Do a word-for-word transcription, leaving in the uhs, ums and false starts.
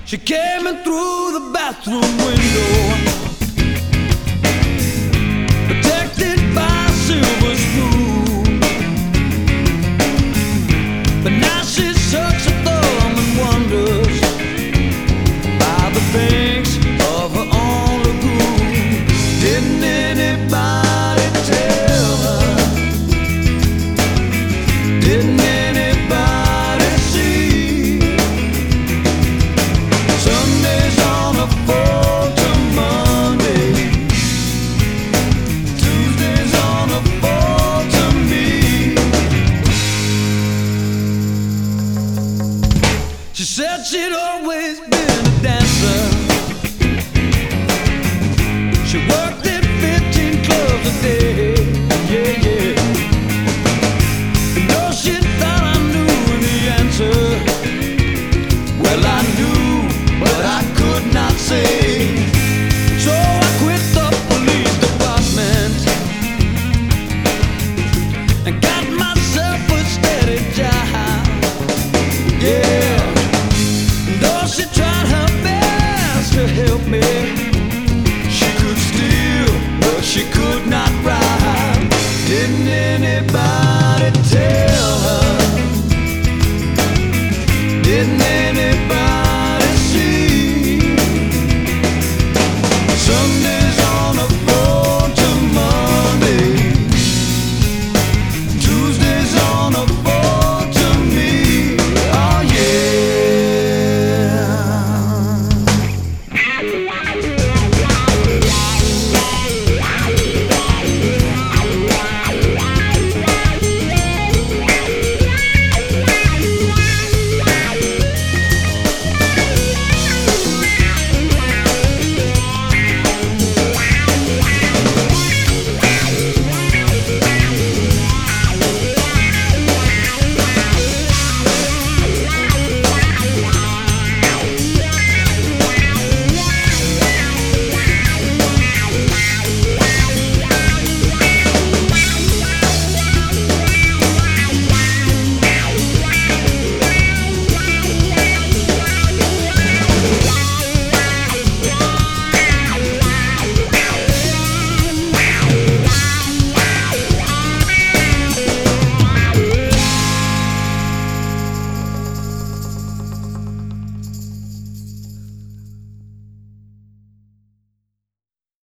She came in through the bathroom window, protected by a silver spoon. But now she sucks her thumb and wonders by the banks of her own lagoon. Didn't anybody tell her? Didn't anybody see? Sundays on a phone to Monday, Tuesdays on a phone to me. She said she'd always been a dancer. She worked